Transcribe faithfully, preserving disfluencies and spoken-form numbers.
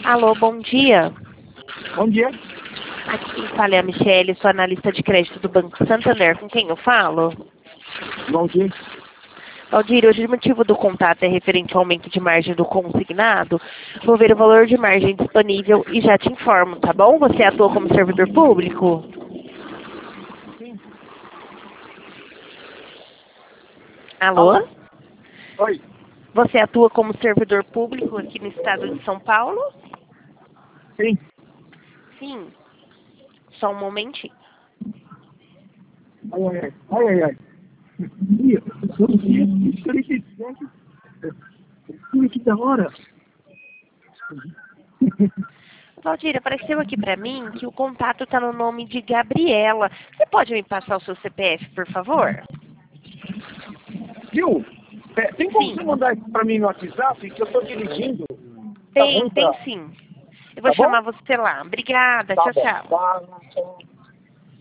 Alô, bom dia. Bom dia. Aqui fala é a Michele, sou analista de crédito do Banco Santander. Com quem eu falo? Bom dia. Valdir, hoje o motivo do contato é referente ao aumento de margem do consignado. Vou ver o valor de margem disponível e já te informo, tá bom? Você atua como servidor público? Sim. Alô? Alô? Oi. Você atua como servidor público aqui no estado de São Paulo? Sim. Sim. Só um momentinho. Ai, ai, ai. Ai, ai, ai. Ih, Ih, que da hora. Valdir, apareceu aqui pra mim que o contato tá no nome de Gabriela. Você pode me passar o seu C P F, por favor? Viu? É, tem como Sim. você mandar isso pra mim no WhatsApp, que eu tô dirigindo? Tá Tem, ruim tem pra... sim. Eu vou Tá bom? chamar você lá. Obrigada. Tá Tchau, bom. tchau. Tá.